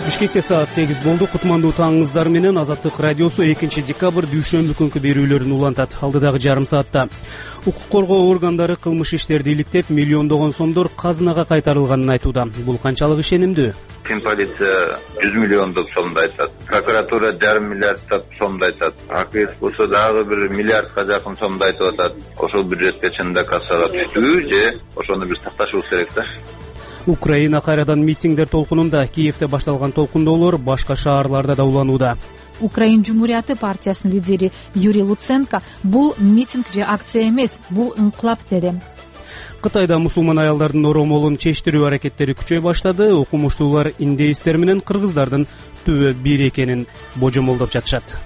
Бишкекте саат 8 болду. Кутмандуу таңыңыздар менен Азаттык радиосу 2 декабрь дүйшөмбү күнкү берүүлөрүн улантат. Алдыдагы жарым саатта укук коргоо органдары кылмыш иштерди иликтеп, миллиондогон сомдор казынага кайтарылганын айтууда. Бул канчалык ишенимдүү? Полиция 100 миллиондук сомду айтат. Прокуратура 1,5 миллиарддап сомду айтат. АКС болсо дагы 1 миллиардка жакын сомду айтып атат. Ошол бюджетке чынында кассага түштүбү же ошону биз такташыбыз керек да. Украина кайрадан митингдер толкунунда. Киевде башталган толкундоолор башка шаарларда да уланууда. Украин Жумурияты партиясынын лидери Юрий Луценко бул митинг же акция эмес, бул инкылап деди. Кытайда мусулман аялдардын оромолун чечтирүү аракеттери күчөй баштады. Окумуштуулар индеисттер менен кыргыздардын түбү бир экенин божомолдоп жатышат.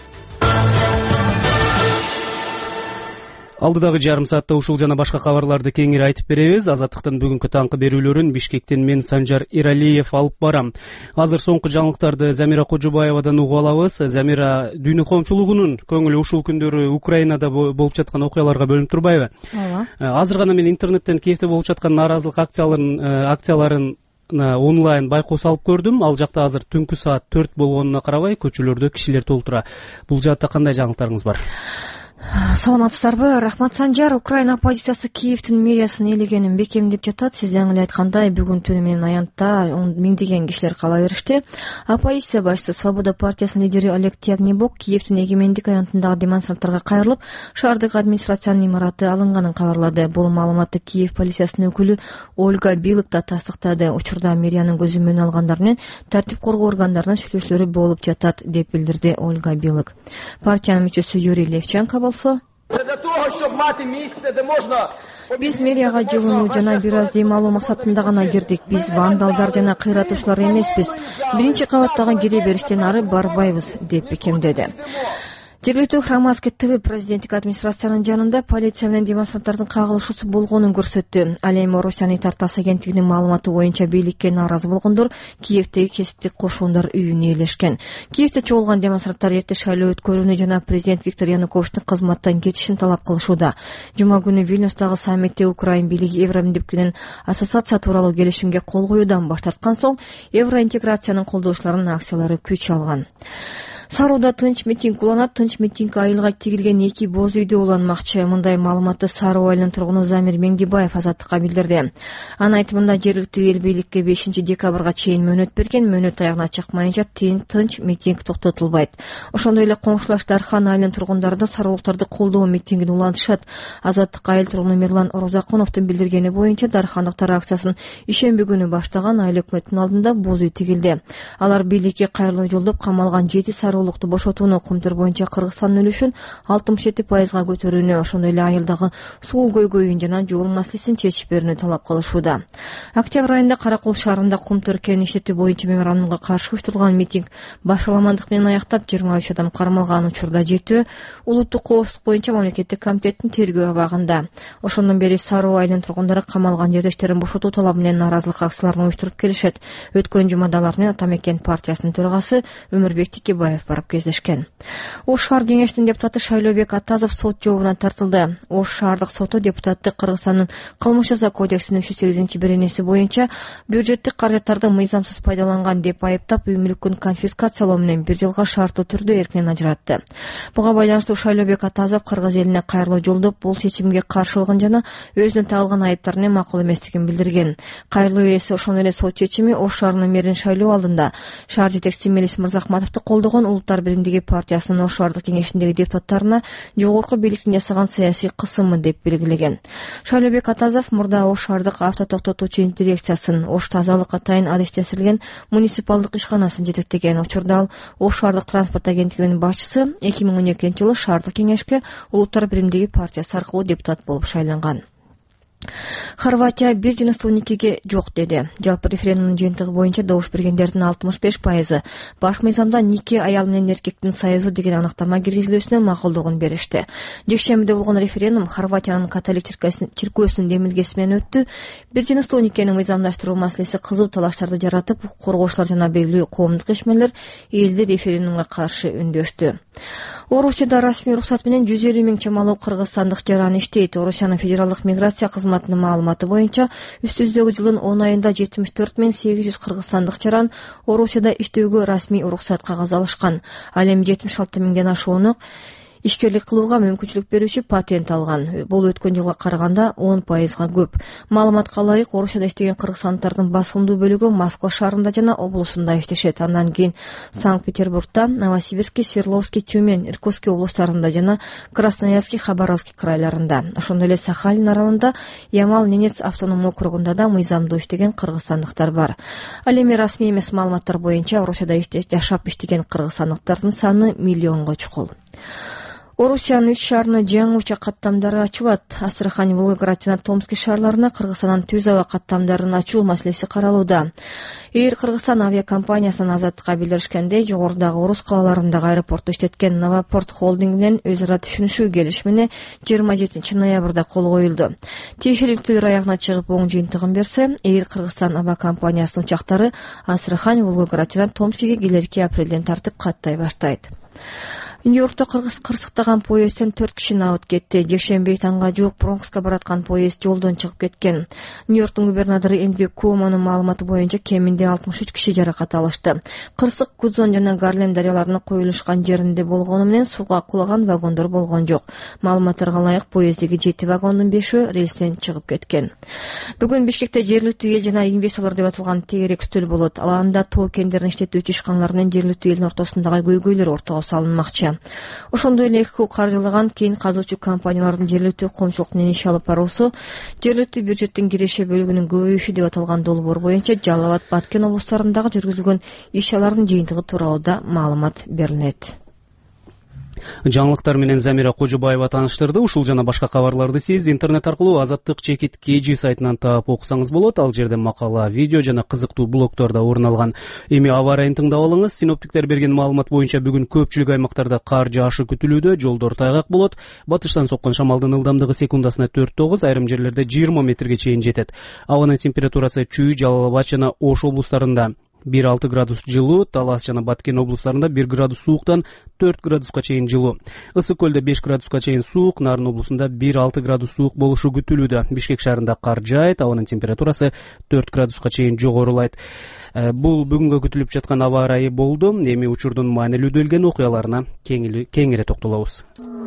Алдыдагы жарым саатта ушул жана башка кабарларды кеңири айтып беребиз. Азаттыктын бүгүнкү таңкы берүүлөрүн Бишкектен мен Санжар Иралиев алып барам. Азыр соңку жаңылыктарды Замира Кожобаевадан угуп алабыз. Замира, дүйнө коомчулугунун көңүлү ушул күндөрү Украинада болуп жаткан окуяларга бөлүнүп турбайбы? Ооба. Азыр гана мен интернеттен Киевде болуп жаткан нааразылык акцияларын онлайн байкоос алып көрдүм. Ал жакта азыр түнкү саат 4 болгонуна карабай көчөлөрдө кишилер толтура. Бул жаатта кандай жаңылыктарыңыз бар? Саламатсыздарбы? Рахмат, Санжар. Украина оппозициясы Киевдин мэриясын ээлегенин бекемдеп жатат. Сиз жаңы эле айткандай, бүгүн түнү менен аянтта миңдеген кишилер кала беришти. Оппозиция башчысы Свобода партиясынын лидери Олег Тягнебок Киевдин эгемендик аянтындагы демонстранттарга кайрылып, шаардык администрациянын имараты алынганын кабарлады. Бул маалыматты Киев полициясынын өкүлү Ольга Билык да тастыктады. Учурда мэриянын көзөмөлүнө алгандар менен тартип коргоо органдарынын сүйлөшүүлөрү болуп жатат, деп билдирди Ольга Билык. Партиянын мүчөсү Юрий Левченко Биз мэрияга жылынуу жана бир аз дем алуу максатында гана кирдик. Биз вандалдар жана кыйратуучулар эмеспиз. Биринчи кабаттагы кире бериштен ары барбайбыз, деп бекемдеди. Жергиликтүү Храмаскет ТВ президенттик администрациянын жанында полиция менен демонстранттардын кагылышуусу болгонун көрсөттү. Ал эми Россиянын Тартас агенттигинин маалыматы боюнча бийликке нааразы болгондор Киевдеги кесиптик кошуундар үйүнө ээлешкен. Киевде чогулган демонстранттар эрте шайлоо өткөрүүнү жана президент Виктор Януковичтин кызматтан кетишин талап кылышууда. Жума күнү Вильнюстагы саммитте Украин бийлиги Евроминдик менен ассоциация тууралуу келишимге кол коюудан баш тарткан соң евроинтеграциянын колдоочуларынын акциялары күч алган. Саруудо тынч митинг уланат. Тынч митинг айылга тигилген 2 боз үйдө уланмакчы. Мындай маалыматты Саруу айылынын тургуну Замир Меңдибаев Азаттыкка билдирди. Анын айтымында жергиликтүү эл бийликке 5 декабрга чейин мөөнөт берген. Мөөнөт аягына чыкмайынча тынч митинг токтотулбайт. Ошондой эле коңшулаш Дархан айылынын тургундары да саруулуктарды колдоо митингин улантышат. Азаттык айыл тургуну Мирлан Орозакуновдун билдиргени боюнча дархандыктар акциясын ишемби күнү баштаган айыл өкмөттүн алдында боз үй тигилди. Алар бийликке кайрылуу жолдоп камалган 7 саруу бошотууну Кумтур боюнча Кыргызстандын үлүшүн 67%га көтөрүүнү, ошондой эле айылдагы суу көйгөйүн жана жол маселесин чечип берүүнү талап кылышууда. Октябрь айында Каракол шаарында Кумтур кен иштетүү боюнча меморандумга каршы уюштурулган митинг башаламандык менен аяктап 23 адам кармалган. Учурда жетөө улуттук коопсуздук боюнча мамлекеттик комитеттин тергөө абагында. Ошондон бери Саруу айылынын тургундары камалган жердештерин бошотуу талабы менен нааразылык акцияларын уюштуруп келишет. Өткөн жумада алар менен Атамекен партиясынын төрагасы Өмүрбек Текебаев барып кездешкен. Ош шаар кеңештин депутаты Шайлообек Атазов сот жообуна тартылды. Ош шаардык соту депутатты Кыргызстандын кылмыш жаза кодексинин 38-беренеси боюнча бюджеттик каражаттарды мыйзамсыз пайдаланган деп айыптап, үй мүлкүн конфискациялоо менен 1 жылга шарттуу түрдө эркинен ажыратты. Буга байланыштуу Шайлообек Атазов кыргыз элине кайрылуу жолдоп, бул чечимге каршылыгын жана өзүнө тагылган айыптарын макул эместигин билдирген. Кайрылуу ээси ошондой эле сот чечими Ош шаарынын мэрин шайлоо алдында шаар жетекчиси Мелис Мырзахматовду колдогон Улуттар биримдиги партиясынын Ош шаардык кеңешиндеги депутаттарына жогорку бийликтин жасаган саясий кысымы деп белгилеген. Шайлообек Атазов мурда Ош шаардык автотоктотуучу дирекциясын, Ош тазалык атайын адештеширилген муниципалдык ишканасын жетектеген. Учурда ал Ош шаардык транспорт агенттигинин башчысы 2012-жылы шаардык кеңешке Улуттар биримдиги партиясы аркылуу депутат болуп шайланган. Хорватия бир жыныстуу никеге жок деди. Жалпы референдумдун жыйынтыгы боюнча добуш бергендердин 65% баш мыйзамда нике аял менен эркектин союзу деген аныктама киргизилүүсүнө макулдугун беришти. Жекшембиде болгон референдум Хорватиянын католик чиркөөсүнүн демилгеси менен өттү. Бир жыныстуу никени мыйзамдаштыруу маселеси кызуу талаштарды жаратып, укук коргоочулар жана белгилүү коомдук ишмерлер элди референдумга каршы үндөштү. Орусияда расмий уруксат менен 150 миң чамалуу кыргызстандык жаран иштейт. Орусиянын федералдык миграция кызматынын маалыматы боюнча үстүбүздөгү жылдын 10 айында 74.800 кыргызстандык жаран Орусияда иштөөгө расмий уруксат кагаз алышкан. Ал эми 76 миңден ашууну ишкерлик кылууга мүмкүнчүлүк берүүчү патент алган. Бул өткөн жылга караганда 10%га көп. Маалыматка ылайык, Орусияда иштеген кыргызстандыктардын басымдуу бөлүгү Москва шаарында жана облусунда иштешет. Андан кийин Санкт-Петербургда, Новосибирский, Свердловский, Тюмень, Иркутский облустарында жана Красноярский, Хабаровский крайларында. Ошондой эле Сахалин аралында, Ямал-Ненец автономдук округунда да мыйзамдуу иштеген кыргызстандыктар бар. Ал эми расмий эмес маалыматтар боюнча Орусияда жашап иштеген кыргызстандыктардын саны миллионго чукул. Орусиянын 3 шаарына жаңы учак каттамдары ачылат. Астрахань, Волгоград жана Томский шаарларына Кыргызстандан түз аба каттамдарын ачуу маселеси каралууда. Эйр Кыргызстан авиакомпаниясынын Азаттыкка билдиришкендей, жогорудагы орус калаларындагы аэропортто иштеткен Новопорт холдинг менен өз ара түшүнүшүү келишимине 27 ноябрда кол коюлду. Тиешелүү иштөөлөр аягына чыгып оң жыйынтыгын берсе, Эйр Кыргызстан авиакомпаниясынын учактары Астрахань, Волгоград жана Томскиге келерки апрелден тартып каттай баштайт. Нью-Йоркто кырсыктаган поездден 4 киши абыт кетти. Жекшемби таңга жуук Бронкска бараткан поезд жолдон чыгып кеткен. Нью-Йорктун губернатору Эндрю Куомонун маалыматы боюнча кеминде 63 киши жаракат алышты. Кырсык Гудзон жана Гарлем дарыяларынын коюлушкан жеринде болгону менен сууга кулаган вагондор болгон жок. Маалыматтарга ылайык, поезддеги 7 вагондун 5-өө рельстен чыгып кеткен. Бүгүн Бишкекте жергиликтүү эл жана инвесторлор деп аталган тегерек үстөл болот. Аланда тоо кендерин иштетүүчү ишканалар менен жергиликтүү элдин ортосундагы көйгөйлөр ортого салынмакчы. Ошондой эле эки каржылаган кийин казуучу компаниялардын жергиликтүү коомчулук менен иш алып баруусу, жергиликтүү бюджеттин киреше бөлүгүнүн көбөйүшү деп аталган долбоор боюнча Жалал абад, Баткен облустарындагы жүргүзүлгөн иш-чаралардын жыйынтыгы тууралуу да маалымат берилет. Жаңылыктар менен Замира Кожубаева тааныштырды. Ушул жана башка кабарларды сиз интернет аркылуу Азаттык _KG сайтынан таап окусаңыз болот. Ал жерде макала, видео жана кызыктуу блогдор да орун алган. Эми аба ырайын тыңдап алыңыз. Синоптиктер берген маалымат боюнча бүгүн көпчүлүк аймактарда кар жаашы күтүлүүдө, жолдор тайгак болот. Батыштан соккон шамалдын ылдамдыгы секундасына 4-9, айрым жерлерде 20 метрге чейин жетет. Абанын температурасы Чүй, Жалал абад жана Ош облустарында 1-6 градус жылуу, Талас жана Баткен облустарында 1 градус сууктан 4 градуска чейин жылуу. Ысык көлдө 5 градуска чейин суук, Нарын облусунда 1-6 градус суук болушу күтүлүүдө. Бишкек шаарында кар жаайт, абанын температурасы 4 градуска чейин жогорулайт. Бул бүгүнгө күтүлүп жаткан аба ырайы болду. Эми учурдун маанилүү делген окуяларына кеңири токтолобуз.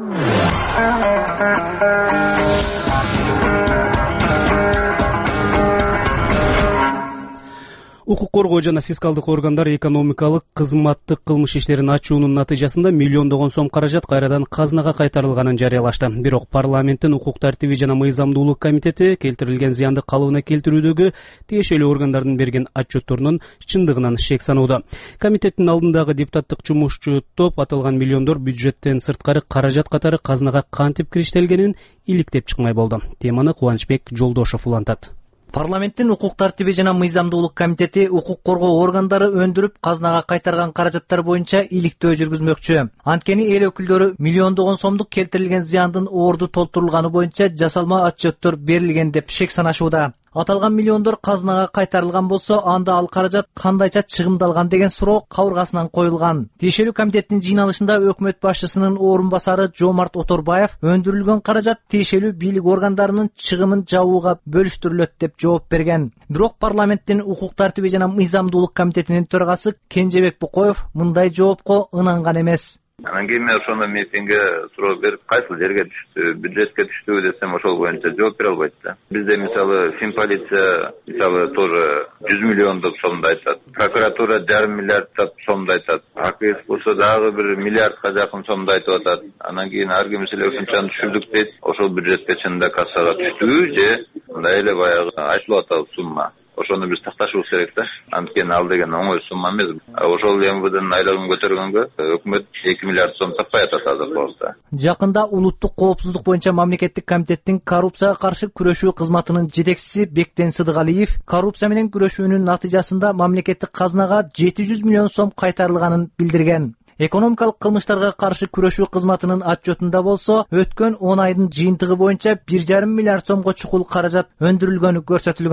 Укук коргоо жана фискалдык органдар экономикалык кызматтык кылмыш иштерин ачуунун натыйжасында миллиондогон сом каражат кайрадан казынага кайтарылганын жарыялашты. Бирок парламенттин укук тартиби жана мыйзамдуулук комитети келтирилген зыянды калыбына келтирүүдөгү тиешелүү органдардын берген отчетторунун чындыгынан шек санууда. Комитеттин алдындагы депутаттык жумушчу топ аталган миллиондор бюджеттен сырткары каражат катары казынага кантип кириштелгенин иликтеп чыкмай болду. Теманы Кубанычбек Жолдошов улантат. Парламенттин укук тартиби жана мыйзамдуулук комитети укук коргоо органдары өндүрүп казынага кайтарган каражаттар боюнча иликтөө жүргүзмөкчү. Анткени эл өкүлдөрү миллиондогон сомдук келтирилген зыяндын орду толтурулганы боюнча жасалма отчеттор берилген деп шек санашууда. Аталган миллиондор казынага кайтарылган болсо, анда ал каражат кандайча чыгымдалган деген суроо кабыргасынан коюлган. Тиешелүү комитеттин жыйналышында өкмөт башчысынын орун басары Жомарт Оторбаев өндүрүлгөн каражат тиешелүү бийлик органдарынын чыгымын жабууга бөлүштүрүлөт деп жооп берген. Бирок парламенттин укук тартиби жана мыйзамдуулук комитетинин төрагасы Кенжебек Букоев мындай жоопко ынанган эмес. Анан кийин мен ошондо митингге суроо берип, кайсыл жерге түштү, бюджетке түштүбү десем, ошол боюнча жооп бере албайт да. Бизде мисалы Финполиция мисалы тоже 100 миллиондук сомду айтат. Прокуратура 1,5 миллиард сомду айтат. АКС болсо дагы 1 миллиардка жакын сомду айтып атат. Анан кийин ар ким эле ушунчаны түшүрдүк дейт. Ошол бюджетке чынында кассага түштүбү же мындай эле баягы айтылып атат сумма. Ошону биз такташыбыз керек да. Анткени ал деген оңой сумма эмес. Ошол МВДнын айлыгын көтөргөнгө өкмөт 2 миллиард сом таппай атат азыр болсо. Жакында улуттук коопсуздук боюнча мамлекеттик комитеттин коррупцияга каршы күрөшүү кызматынын жетекчиси Бектен Сыдыгалиев коррупция менен күрөшүүнүн натыйжасында мамлекеттик казынага 700 миллион сом кайтарылганын билдирген. Экономикалык кылмыштарга каршы күрөшүү кызматынын отчетунда болсо, өткөн 10 айдын жыйынтыгы боюнча 1,5 миллиард сомго чукул каражат өндүрүлгөнү көрсөтүлгөн.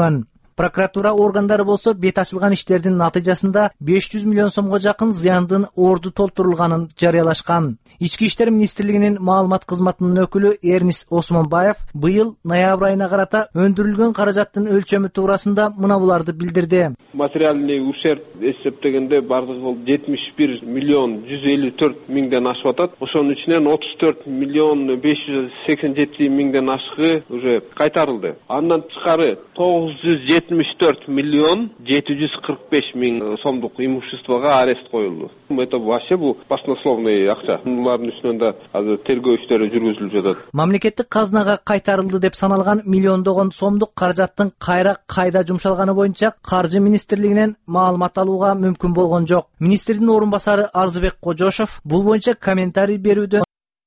Прокуратура органдары болсо бет ачылган иштердин натыйжасында 500 миллион сомго жакын зыяндын орду толтурулганын жарыялашкан. Ички иштер министрлигинин маалымат кызматынын өкүлү Эрнис Осмонбаев быйыл ноябрь айына карата өндүрүлгөн каражаттын өлчөмү туурасында мына буларды билдирди. Материальный ущерб эсептегенде бардыгы 71 миллион 154 миңден ашып атат. Ошонун ичинен 34 миллион 587 миңден ашыгы уже кайтарылды. Андан тышкары 974 миллион 745 миң сомдук имуществого арест коюлду. Это вообще бул баснословный акча. Булардын үстүнөн да азыр тергөө иштери жүргүзүлүп жатат. Мамлекеттик казынага кайтарылды деп саналган миллиондогон сомдук каражаттын кайда жумшалганы боюнча Каржы министрлигинен маалымат алууга мүмкүн болгон жок. Министрдин орун басары Арзыбек Кожошов бул боюнча комментарий берүүдө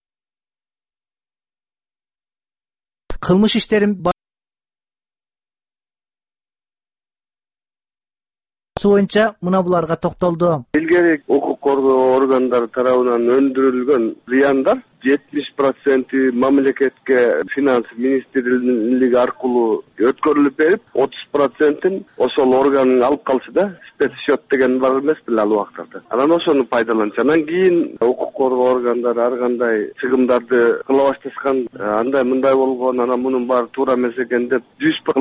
кылмыш иштерин боюнча мына буларга токтолду. Илгери укук коргоо органдары тарабынан өндүрүлгөн зыяндар 70% мамлекетке финанс министрлиги аркылуу өткөрүлүп берип, 30%-ын ошол орган алып калса да, спецсчет деген бар эмес беле ал убактарда. Анан ошону пайдаланчу. Анан кийин укук коргоо органдары ар кандай чыгымдарды кыла башташкан, андай мындай болгон, анан мунун баары туура эмес экен деп 100%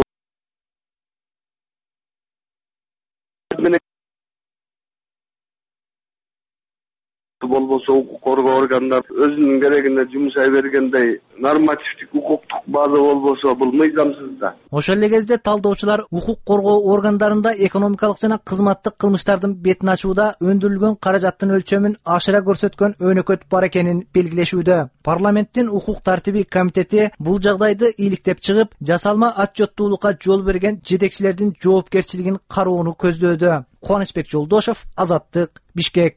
болбосо укук коргоо органдар өзүнүн керегине жумшай бергендей нормативдик укуктук база болбосо бул мыйзамсыз да. Ошол эле кезде талдоочулар укук коргоо органдарында экономикалык жана кызматтык кылмыштардын бетин ачууда өндүрүлгөн каражаттын өлчөмүн ашыра көрсөткөн өнөкөт бар экенин белгилешүүдө. Парламенттин укук тартиби комитети бул жагдайды иликтеп чыгып, жасалма отчеттуулукка жол берген жетекчилердин жоопкерчилигин кароону көздөөдө. Кубанычбек Жолдошев, Азаттык, Бишкек.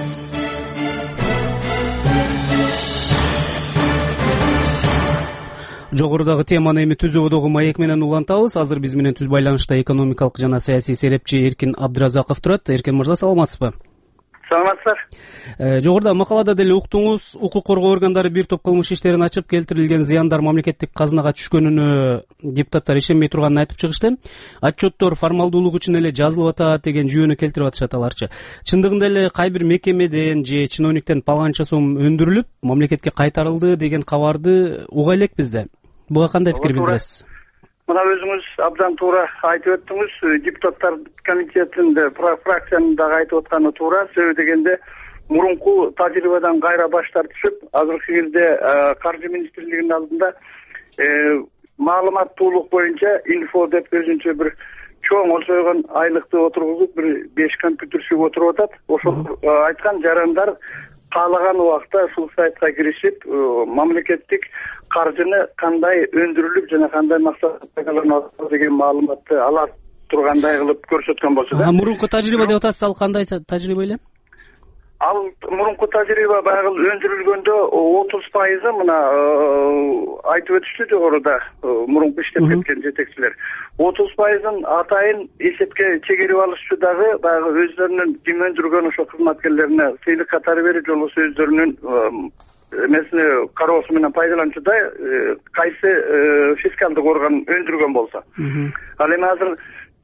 Жогорудагы теманы эми түзүүдөгү маек менен улантабыз. Азыр биз менен түз байланышта экономикалык жана саясий серепчи Эркин Абдыразаков турат. Эркин мырза, саламатсызбы? Саламатсыздар. Жогоруда макалада деле уктуңуз, укук коргоо органдары бир топ кылмыш иштерин ачып, келтирилген зыяндар мамлекеттик казынага түшкөнүнө депутаттар ишенбей турганын айтып чыгышты. Отчеттор формалдуулук үчүн эле жазылып атат деген жүйөнү келтирип атышат аларчы. Чындыгында эле кай бир мекемеден же чиновниктен паланча сом өндүрүлүп, мамлекетке кайтарылды деген кабарды уга элекпиз да. Буга кандай пикир билдиресиз? Мына өзүңүз абдан туура айтып өттүңүз. Депутаттар комитетинде фракциянын дагы айтып атканы туура. Себеби дегенде мурунку тажрыйбадан кайра баш тартышып, азыркы кезде Каржы министрлигинин алдында маалыматтуулук боюнча инфо деп өзүнчө бир чоң олжойгон айлыкты отургузуп, бир 5 компьютерчик отуруп атат. Ошол айткан жарандар каалаган убакта ушул сайтка киришип, мамлекеттик каржыны кандай өндүрүлүп жана кандай максатта пайдаланылат деген маалыматты ала тургандай кылып көрсөткөн болчу да. Мурунку тажрыйба деп атасыз, ал кандай тажрыйба эле? Ал мурунку тажрыйба баягы өндүрүлгөндө 30% мына айтып өтүштү жогоруда мурунку иштеп кеткен жетекчилер. 30%-ын атайын эсепке чегерип алышчу дагы баягы өздөрүнүн ким өндүргөн ошо кызматкерлерине сыйлык катары берип, же болбосо өздөрүнүн эмесине кароосу менен пайдаланчуда кайсы фискалдык орган өндүргөн болсо. Ал эми азыр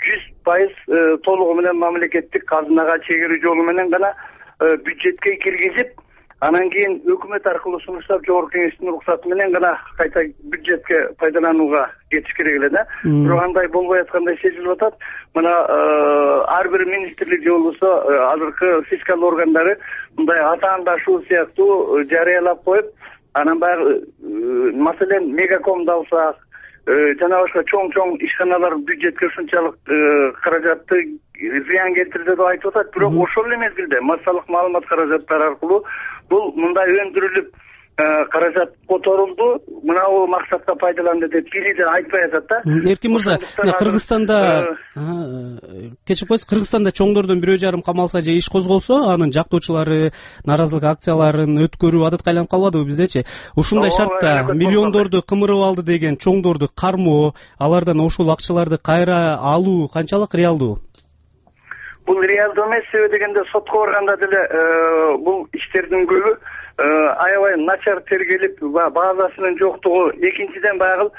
100% толугу менен мамлекеттик казынага чегерүү жолу менен гана бюджетке киргизип, анан кийин өкмөт аркылуу сунуштап, жогорку кеңештин уруксаты менен гана кайта бюджетке пайдаланууга кетиш керек эле да. Бирок андай болбой аткандай сезилип атат. Мына ар бир министрлик же болбосо азыркы фискал органдары мындай атаандашуу сыяктуу жарыялап коюп, анан баягы маселен Мегакомду алсак, жана башка чоң ишканалар бюджетке ушунчалык каражатты зыян келтирди деп айтып атат. Бирок ошол эле мезгилде массалык маалымат каражаттары аркылуу бул мындай өндүрүлүп каражат которулду, мынау максатка пайдаланды деп кирде айтпай атат да. Эркин мырза, Кыргызстанда кечип койсуз, Кыргызстанда чоңдордон 1,5 камалса же иш козголсо, анын жактоочулары наразылык акцияларын өткөрүү адатка айланып калбадыбы биздечи? Ушундай шартта миллиондорду кымырып алды деген чоңдорду кармоо, алардан ошол акчаларды кайра алуу канчалык реалдуу? Бул реалдуу эмес, себеби дегенде сотко барганда деле бул иштердин көбү аябай начар тергелип, базасынын жоктугу, экинчиден баягы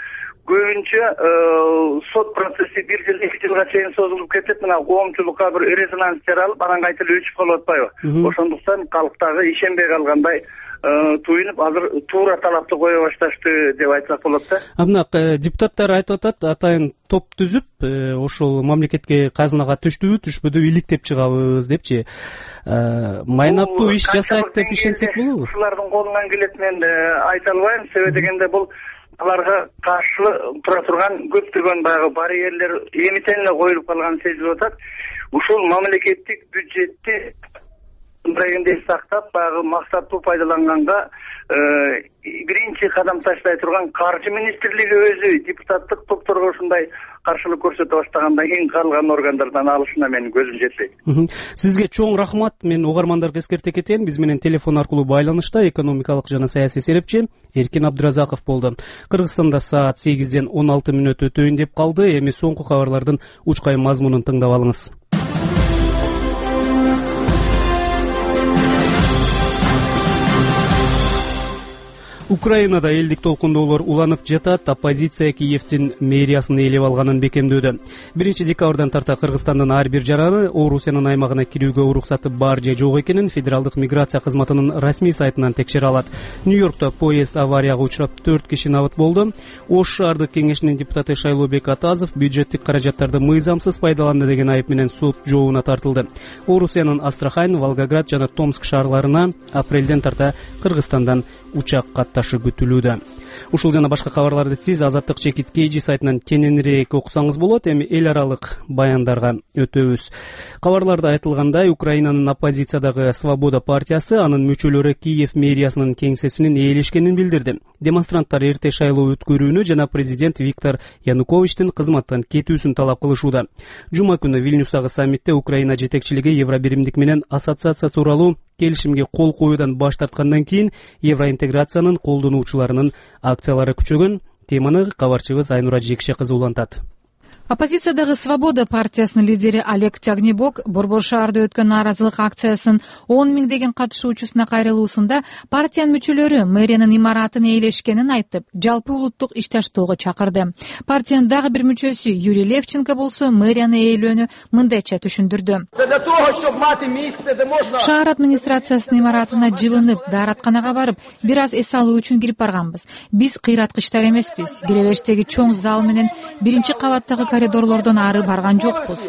көбүнчө сот процесси 1 жыл 2 жылга чейин созулуп кетип, мына коомчулукка bir резонанс жаралып, анан кайта эле өчүп калып атпайбы? Ошондуктан калк дагы ишенбей калгандай туюнуп, азыр туура талапты кое башташты деп айтсак болот да. Мына депутаттар айтып атат, атайын топ түзүп, ошол мамлекетке казынага түшпөдү иликтеп чыгабыз депчи. Майнаттуу иш жасайт деп ишенсек болобу? Ушулардын колунан келет, мен айта албайм. Себеби дегенде бул аларга каршы тура турган көптөгөн баягы барьерлер эмитен эле коюлуп калганын сезип атат. Ушул мамлекеттик бюджетти мындайгындай сактап, баягы максаттуу пайдаланганга биринчи кадам таштай турган каржы министрлиги өзү депутаттык топторго ушундай каршылык көрсөтө баштагандан кийин калган органдардан алышына менин көзүм жетпейт. Сизге чоң рахмат. Мен угармандарга эскерте кетейин, биз менен телефон аркылуу байланышта экономикалык жана саясий серепчи Эркин Абдыразаков болду. Кыргызстанда саат 8-ден 16 мүнөт өтөйүн деп калды. Эми соңку кабарлардын учкай мазмунун тыңдап алыңыз. Украинада элдик толкундоолор уланып жатат. Оппозиция Киевдин мэриясын ээлеп алганын бекемдөөдө. 1-декабрдан тарта Кыргызстандын ар бир жараны Орусиянын аймагына кирүүгө уруксаты бар же жок экенин Федералдык миграция кызматынын расмий сайтынан текшере алат. Нью-Йоркто поезд аварияга учурап 4 киши набыт болду. Ош шаардык кеңешинин депутаты Шайлообек Атазов бюджеттик каражаттарды мыйзамсыз пайдаланды деген айып менен сот жообуна тартылды. Орусиянын Астрахань, Волгоград жана Томск шаарларына апрелден тарта Кыргызстандан учак катташы күтүлүүдө. Ушул жана башка кабарларды сиз Азаттык чекит KG сайтынан кененирээк окусаңыз болот. Эми эл аралык баяндарга өтөбүз. Кабарларда айтылгандай, Украинанын оппозициядагы Свобода партиясы анын мүчөлөрү Киев мэриясынын кеңсесинин ээлешкенин билдирди. Демонстранттар эрте шайлоо өткөрүүнү жана президент Виктор Януковичтин кызматтан кетүүсүн талап кылышууда. Жума күнү Вильнюстагы саммитте Украина жетекчилиги евробиримдик менен ассоциация тууралуу келишимге кол коюудан баш тарткандан кийин евроинтеграциянын колдонуучуларынын акциялары күчөгөн. Теманы кабарчыбыз Айнура Жекше кызы улантат. Оппозициядагы Свобода партиясынын лидери Олег Тягнебок Борбор шаарда өткөн нааразылык акциясынын 10 миңдеген катышуучусуна кайрылуусунда партиянын мүчөлөрү мэриянын имаратын ээлешкенин айтып, жалпы улуттук ишташтоого чакырды. Партиянын дагы бир мүчөсү Юрий Левченко болсо мэрияны ээлөөнү мындайча түшүндүрдү. Шаар администрациясынын имаратына жылынып, дааратканага барып, бир аз эс алуу үчүн кирип барганбыз. Биз кыйраткычтар эмеспиз. Киребештеги чоң зал менен биринчи кабаттагы коридорлордон ары барган жокпуз.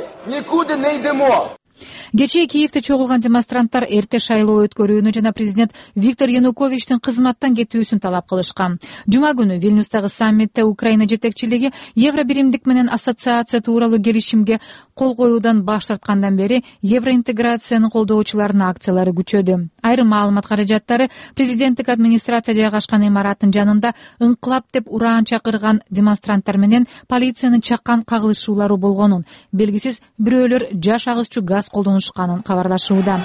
Кечээ Киевде чогулган демонстранттар эрте шайлоо өткөрүүнү жана президент Виктор Януковичтин кызматтан кетүүсүн талап кылышкан. Жума күнү Вильнюстагы саммитте Украина жетекчилиги евробиримдик менен ассоциация тууралуу келишимге кол коюудан баш тарткандан бери евроинтеграциянын колдоочуларынын акциялары күчөдү. Айрым маалымат каражаттары президенттик администрация жайгашкан имараттын жанында ыңкылап деп ураан чакырган демонстранттар менен полициянын чакан кагылышуулары болгонун, белгисиз бирөөлөр жаш агызчу газ колдонушканын кабарлашууда.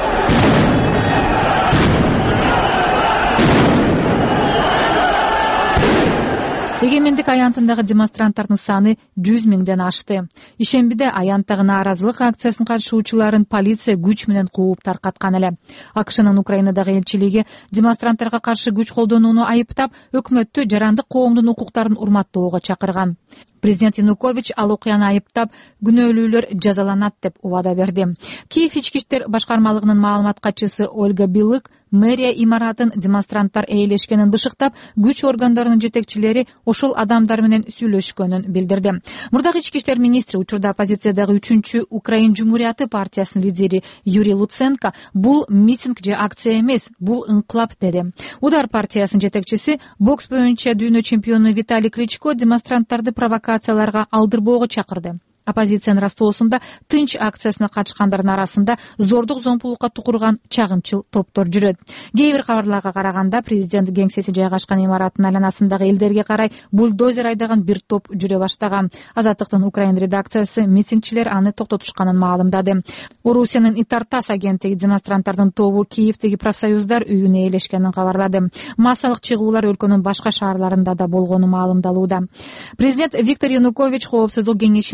Эгемендик аянтындагы демонстранттардын саны 100 миңден ашты. Ишембиде аянттагы нааразылык акциясынын катышуучуларын полиция күч менен кууп таркаткан эле. АКШнын Украинадагы элчилиги демонстранттарга каршы күч колдонууну айыптап, өкмөттү жарандык коомдун укуктарын урматтоого чакырган. Президент Янукович ал окуяны айыптап, күнөөлүүлөр жазаланат деп убада берди. Киев ички иштер башкармалыгынын маалымат катчысы Ольга Билык мэрия имаратын демонстранттар ээлешкенин бышыктап, күч органдарынын жетекчилери ошол адамдар менен сүйлөшкөнүн билдирди. Мурдагы ички иштер министри учурда оппозициядагы 3-чү Украин Жумурияты партиясынын лидери Юрий Луценко бул митинг же акция эмес, бул ыңкылап деди. Удар партиясынын жетекчиси, бокс боюнча дүйнө чемпиону Виталий Кличко демонстранттарды провокацияларга алдырбоого чакырды. Оппозициянын растоосунда тынч акциясына катышкандардын арасында зордук зомбулукка тукурган чагымчыл топтор жүрөт. Кээ бир кабарларга караганда президент кеңсеси жайгашкан имараттын айланасындагы элдерге карай бульдозер айдаган бир топ жүрө баштаган. Азаттыктын Украин редакциясы митингчилер аны токтотушканын маалымдады. Орусиянын Итартас агенттиги демонстранттардын тобу Киевдеги профсоюздар үйүнө ээлешкенин кабарлады. Массалык чыгуулар өлкөнүн башка шаарларында да болгону маалымдалууда. Президент Виктор Янукович Коопсуздук кеңешинин катчысы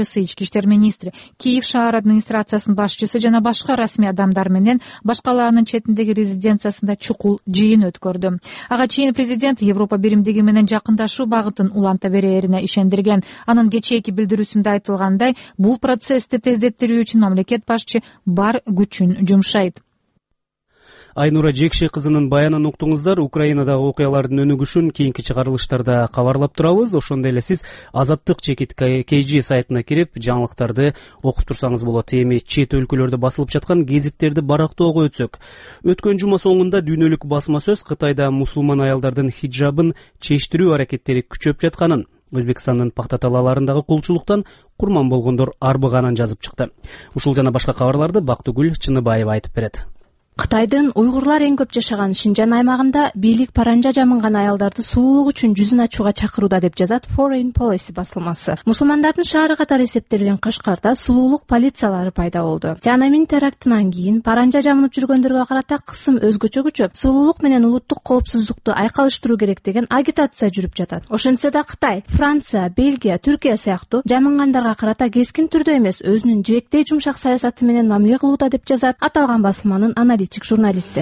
башчысы, ички иштер министри, Киев шаар администрациясынын башчысы жана башка расмий адамдар менен башкалаанын четиндеги резиденциясында чукул жыйын өткөрдү. Ага чейин президент Европа биримдиги менен жакындашуу багытын уланта берерине ишендирген. Анын кечээки билдирүүсүндө айтылгандай, бул процессти тездеттирүү үчүн мамлекет башчы бар күчүн жумшайт. Айнура Жекши кызынын баянын уктуңуздар. Украинадагы окуялардын өнүгүшүн кийинки чыгарылыштарда кабарлап турабыз. Ошондой эле сиз Азаттык чекит KG сайтына кирип, жаңылыктарды окуп турсаңыз болот. Эми чет өлкөлөрдө басылып жаткан гезиттерди барактоого өтсөк. Өткөн жума соңунда дүйнөлүк басма сөз Кытайда мусулман аялдардын хиджабын чечтирүү аракеттери күчөп жатканын, Өзбекстандын пахта талааларындагы кулчулуктан курман болгондор арбыганын жазып чыкты. Ушул жана башка кабарларды Бактыгүл Чыныбаева айтып берет. Кытайдын уйгурлар эң көп жашаган Шинжан аймагында бийлик паранжа жамынган аялдарды сулуулук үчүн жүзүн ачууга чакырууда деп жазат Foreign Policy басылмасы. Мусулмандардын шаары катары эсептелген Кашкарда сулуулук полициялары пайда болду. Тиананмен терактынан кийин паранжа жамынып жүргөндөргө карата кысым өзгөчө күчөп, сулуулук менен улуттук коопсуздукту айкалыштыруу керек деген агитация жүрүп жатат. Ошентсе да Кытай, Франция, Бельгия, Түркия сыяктуу жамынгандарга карата кескин түрдө эмес, өзүнүн жибектей жумшак саясаты менен мамиле кылууда деп жазат аталган басылманын журналисти.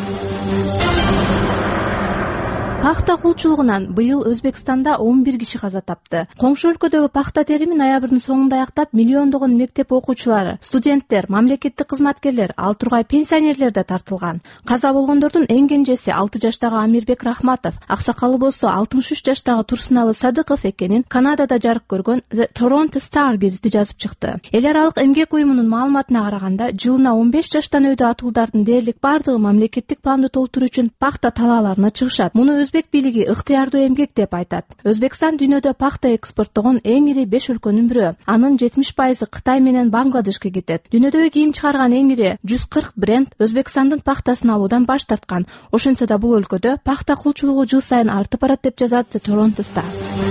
Пахта кулчулугунан быйыл Өзбекстанда 11 киши каза тапты. Коңшу өлкөдөгү пахта терими ноябрдын соңунда аяктап, миллиондогон мектеп окуучулары, студенттер, мамлекеттик кызматкерлер, ал тургай пенсионерлер да тартылган. Каза болгондордун эң кенжеси 6 жаштагы Амирбек Рахматов, аксакалы болсо 63 жаштагы Турсуналы Садыков экенин Канадада жарык көргөн The Toronto Star гезити жазып чыкты. Эл аралык эмгек уюмунун маалыматына караганда, жылына 15 жаштан өйдө атуулдардын дээрлик бардыгы мамлекеттик планды толтуруу үчүн пахта талааларына чыгышат. Муну Өзбек бийлиги ыктыярдуу эмгек деп айтат. Өзбекстан дүйнөдө пахта экспорттогон эң ири 5 өлкөнүн бирөө. Анын 70% Кытай менен Бангладешке кетет. Дүйнөдөгү кийим чыгарган эң ири 140 бренд Өзбекстандын пахтасын алуудан баш тарткан. Ошентсе да бул өлкөдө пахта кулчулугу жыл сайын артып барат деп жазат The Toronto Star.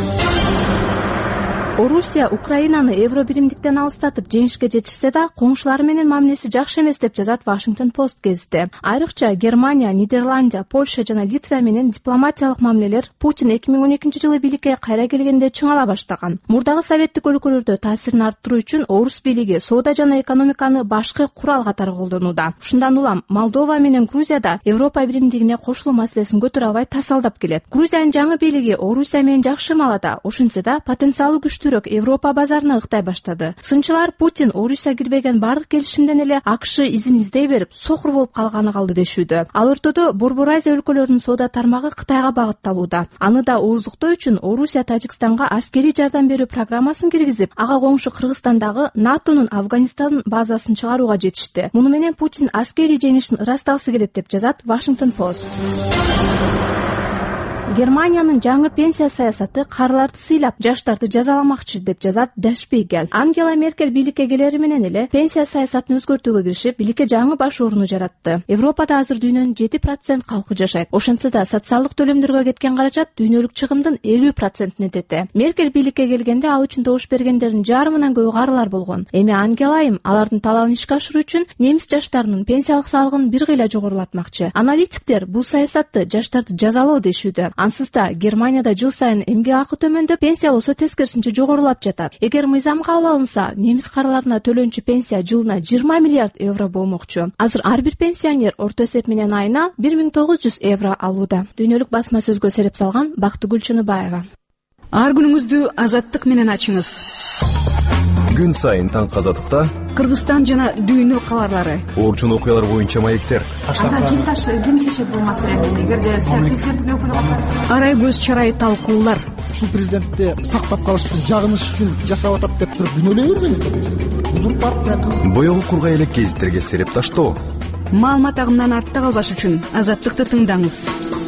Орусия Украинаны евро биримдиктен алыстатып жеңишке жетишсе да, коңшулары менен мамилеси жакшы эмес деп жазат Washington Post гезити. Айрыкча Германия, Нидерландия, Польша жана Литва менен дипломатиялык мамилелер Путин 2012-жылы бийликке кайра келгенде чыңала баштаган. Мурдагы советтик өлкөлөрдө таасирин арттыруу үчүн орус бийлиги соода жана экономиканы башкы курал катары колдонууда. Ушундан улам Молдова менен Грузияда Европа биримдигине кошулуу маселесин көтөрө албай тасалдап келет. Грузиянын жаңы бийлиги Орусия менен жакшы маалада, ошентсе да потенциалы күчтүү Европа базарына ыктай баштады. Сынчылар Путин Орусия кирбеген бардык келишимден эле АКШ изин издей берип, сокур болуп калганы калды дешүүдө. Ал ортодо Борбор Азия өлкөлөрүнүн соода тармагы Кытайга багытталууда. Аны да ооздуктоо үчүн Орусия Тажикстанга аскерий жардам берүү программасын киргизип, ага коңшу Кыргызстандагы НАТОнун Афганистан базасын чыгарууга жетишти. Муну менен Путин аскерий жеңишин ырастагысы келет деп жазат Washington Post. Германиянын жаңы пенсия саясаты карыларды сыйлап, жаштарды жазаламакчы деп жазат Der Spiegel. Ангела Меркель бийликке келери менен эле пенсия саясатын өзгөртүүгө киришип, бийликке жаңы баш орунду жаратты. Европада азыр дүйнөнүн 7% калкы жашайт. Ошентсе да социалдык төлөмдөргө кеткен каражат дүйнөлүк чыгымдын 50%-ин этети. Меркель бийликке келгенде ал үчүн добуш бергендердин жарымынан көбү карылар болгон. Эми Ангела айым алардын талабын ишке ашыруу үчүн немис жаштарынын пенсиялык салыгын бир кыйла жогорулатмакчы. Аналитиктер бул саясатты жаштарды жазалоо дешүүдө. Ансыз да Германияда жыл сайын эмгек акы төмөндөп, пенсия болсо тескерисинче жогорулап жатат. Эгер мыйзам кабыл алынса, немис карыларына төлөнчү пенсия жылына 20 миллиард евро болмокчу. Азыр ар бир пенсионер орто эсеп менен айына 1900 евро алууда. Дүйнөлүк басма сөзгө сереп салган Бактыгүл Чыныбаева. Ар күнүңүздү азаттык менен ачыңыз. Күн сайын таң азаттыкта Кыргызстан жана дүйнө кабарлары. Орчун окуялар боюнча маектер. Ким чечет бул маселени? Эгерде президенттин өкүлү арай көз чарай талкуулар. Ушул президентти сактап калыш үчүн, жагыныш үчүн жасап атат деп туруп күнөөлөй бербеңиздер. Узурпация. Боёгу кургай элек гезиттерге сереп таштоо. Маалымат агымынан артта калбаш үчүн азаттыкты тыңдаңыз.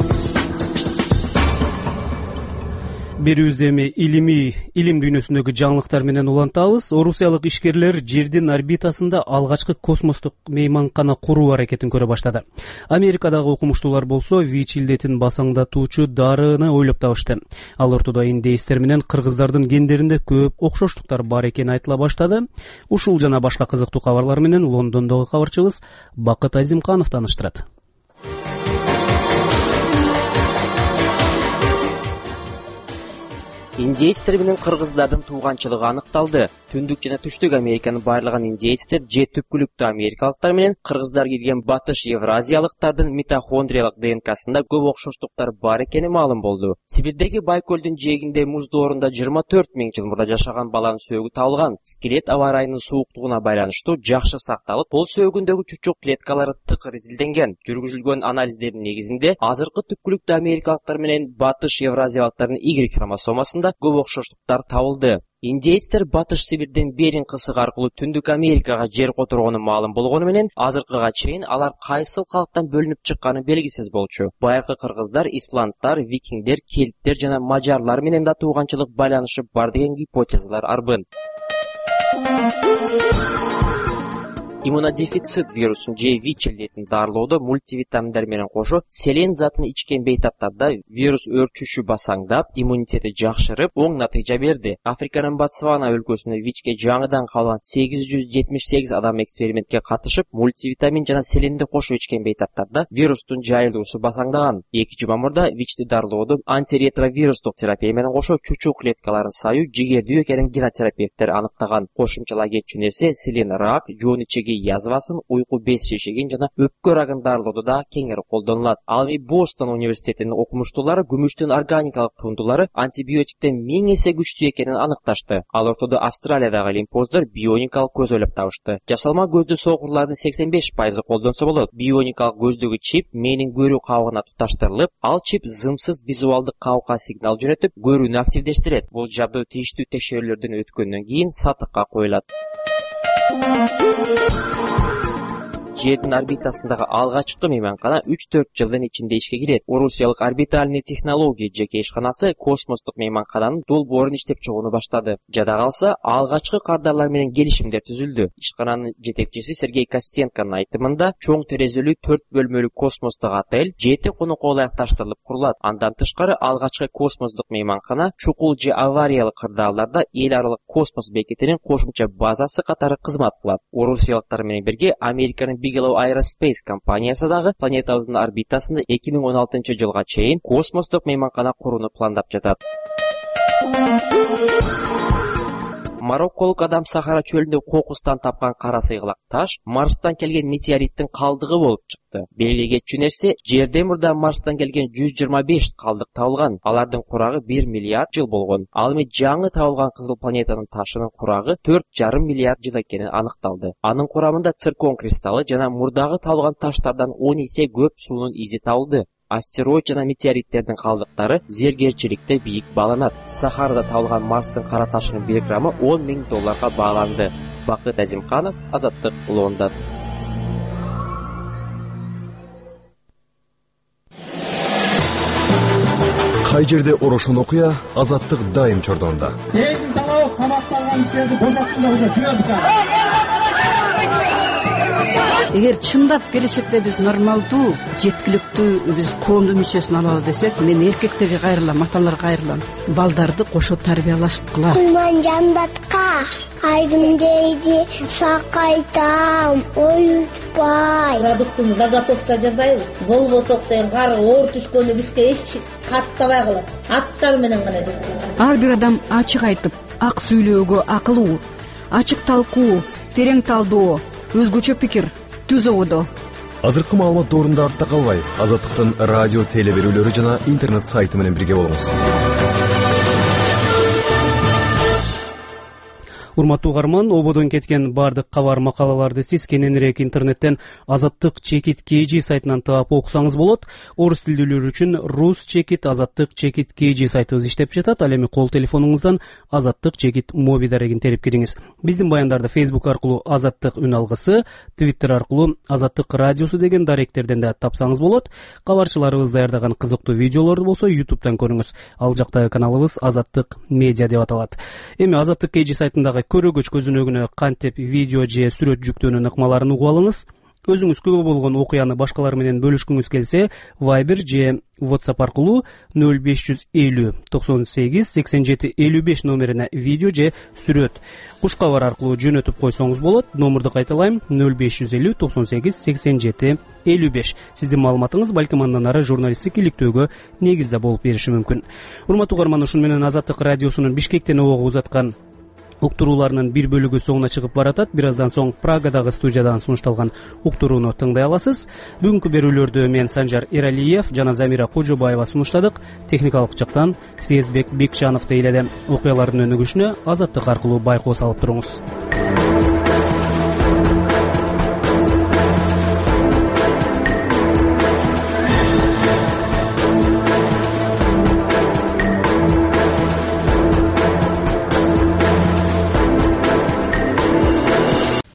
Берүүбүздө эми илим дүйнөсүндөгү жаңылыктар менен улантабыз. Орусиялык ишкерлер жердин орбитасында алгачкы космостук мейманкана куруу аракетин көрө баштады. Америкадагы окумуштуулар болсо ВИЧ илдетин басаңдатуучу дарыны ойлоп табышты. Ал ортодо индеистер менен кыргыздардын гендеринде көп окшоштуктар бар экени айтыла баштады. Ушул жана башка кызыктуу кабарлар менен Лондондогу кабарчыбыз Бакыт Азимканов тааныштырат. Индеецтер менен кыргыздардын тууганчылыгы аныкталды. Түндүк жана Түштүк Американы байырлаган индейцтер же түпкүлүктүү америкалыктар менен кыргыздар кийген батыш евразиялыктардын митохондриялык ДНКсында көп окшоштуктар бар экени маалым болду. Сибирдеги Байкөлдүн жээгинде муз доорунда 24 000 жыл мурда жашаган баланын сөөгү табылган. Скелет аба ырайынын сууктугуна байланыштуу жакшы сакталып, кол сөөгүндөгү чучук клеткалары тыкыр изилденген. Жүргүзүлгөн анализдердин негизинде азыркы түпкүлүктүү америкалыктар менен батыш евразиялыктардын Y хромосомасында көп окшоштуктар табылды. Индейцтер Батыш Сибирден Беринг кысыгы аркылуу Түндүк Америкага жер которгону маалым болгону менен азыркыга чейин алар кайсыл калктан бөлүнүп чыкканы белгисиз болчу. Байыркы кыргыздар, исландтар, викингдер, кельттер жана мажарлар менен да тууганчылык байланышы бар деген гипотезалар арбын. Иммунодефицит вирусун же ВИЧ челдетин дарылоодо мультивитаминдер менен кошо селен затын ичкен бейтаптарда вирус өрчүшү басаңдап, иммунитети жакшырып, оң натыйжа берди. Африканын Ботсвана өлкөсүндө ВИЧке жаңыдан калган 878 адам экспериментке катышып, мультивитамин жана селенди кошо ичкен бейтаптарда вирустун жайылуусу басаңдаган. 2 мамырда ВИЧти дарылоодо антиретровирустук терапия менен кошо чучук клеткаларын саюу жигердүү экенин генотерапевттер аныктаган. Кошумчалай кетчү нерсе селен рак, жоон ичеги язвасын, уйку без шешегин жана өпкө рагын дарылоодо да кеңири колдонулат. Ал эми Бостон университетинин окумуштуулары күмүштүн органикалык тундулары антибиотиктен 1000 эсе күчтүү экенин аныкташты. Ал ортодо Австралиядагы лимфоздор бионикалык көз ойлоп табышты. Жасалма көздү сокурлардын 85% колдонсо болот. Бионикалык көздөгү чип мээнин көрүү кабыгына туташтырылып, ал чип зымсыз визуалдык кабыкка сигнал жөнөтүп, көрүүнү активдештирет. Бул жабдуу тийиштүү текшерүүлөрдөн өткөндөн кийин сатыкка коюлат. Жердин орбитасындагы алгачкы мейманкана 3-4 жылдын ичинде ишке кирет. Орусиялык орбитальный технология жеке ишканасы космостук мейманкананын долбоорун иштеп чыгууну баштады. Жада калса, алгачкы кардарлар менен келишимдер түзүлдү. Ишкананын жетекчиси Сергей Костенконун айтымында, чоң терезелүү 4 бөлмөлүү космостук отель 7 конокко ылайыкташтырылып курулат. Андан тышкары алгачкы космостук мейманкана чукул же авариялык кырдаалдарда эл аралык космос бекетинин кошумча базасы катары кызмат кылат. Орусиялыктар менен бирге Американын Bigelow Aerospace компаниясы дагы планетабыздын орбитасында 2016 жылга чейин космостук мейманкана курууну пландап жатат. Марокколук адам Сахара чөлүндө кокустан тапкан кара сыйгылак таш Марстан келген метеориттин калдыгы болуп чыкты. Белгиле кетчү нерсе, жерден мурда Марстан келген 125 калдык табылган. Алардын курагы 1 миллиард жыл болгон. Ал эми жаңы табылган кызыл планетанын ташынын курагы 4,5 миллиард жыл экени аныкталды. Анын курамында циркон кристаллы жана мурдагы табылган таштардан 10 эсе көп суунун изи табылды. Астероид жана метеориттердин калдыктары зергерчиликте бийик бааланат. Сахарада табылган Марстын кара ташынын 1 граммы $10,000 бааланды. Бакыт Азимканов, Азаттык, Лондон. Кай жерде орошон окуя, Азаттык дайым чордонда. Элдин талабы камакталган иштерди бошотсун деп жүрдүк. Эгер чындап келечекте биз нормалдуу, жеткиликтүү биз коомдун мүчөсүн алабыз десек, мен эркектерге кайрылам, аталарга кайрылам. Балдарды кошо тарбиялаштыкыла. Мен жандатка айдым дейди, сакайтам, оютпай. Продуктун заготовка жасайбыз. Болбосок деген кар оор түшкөнү бизге эч каттабай калат. Аттар менен гана. Ар бир адам ачык айтып, ак сүйлөөгө акылуу, ачык талкуу, терең талдоо, өзгөчө пикир түзөдө. Азыркы маалымат доорунда артта калбай, Азаттыктын радио теле берүүлөрү жана интернет сайты менен бирге болуңуз. Урматтуу угарман, ободон кеткен бардык кабар макалаларды сиз кененирээк интернеттен Азаттык чекит KG сайтынан таап окусаңыз болот. Орус тилдүүлөр үчүн Рус чекит Азаттык чекит KG сайтыбыз иштеп жатат. Ал эми кол телефонуңуздан Азаттык чекит моби дарегин терип кириңиз. Биздин баяндарды Facebook аркылуу Азаттык үн алгысы, Twitter аркылуу Азаттык радиосу деген даректерден да тапсаңыз болот. Кабарчыларыбыз даярдаган кызыктуу видеолорду болсо YouTube'дан көрүңүз. Ал жактагы каналыбыз Азаттык медиа деп аталат. Эми Азаттык KG сайтындагы көрөгөч көзүнөгүнө кантип видео же сүрөт жүктөөнүн ыкмаларын угуп алыңыз. Өзүңүз күбө болгон окуяны башкалар менен бөлүшкүңүз келсе, Viber же WhatsApp аркылуу 0550 98 87 55 номерине видео же сүрөт, куш кабар аркылуу жөнөтүп койсоңуз болот. Номурду кайталайм: 0550 98 87 55. Сиздин маалыматыңыз балким андан ары журналисттик иликтөөгө негизде болуп бериши мүмкүн. Урматтуу угарман, ушун менен Азаттык радиосунун Бишкектен обого узаткан уктурууларынын бир бөлүгү соңуна чыгып баратат. Бир аздан соң Прагадагы студиядан сунушталган уктурууну тыңдай аласыз. Бүгүнкү берүүлөрдү мен Санжар Эралиев жана Замира Кожобаева сунуштадык. Техникалык жактан Сезбек Бекчанов тейледи. Окуялардын өнүгүшүнө Азаттык аркылуу байкоо салып туруңуз.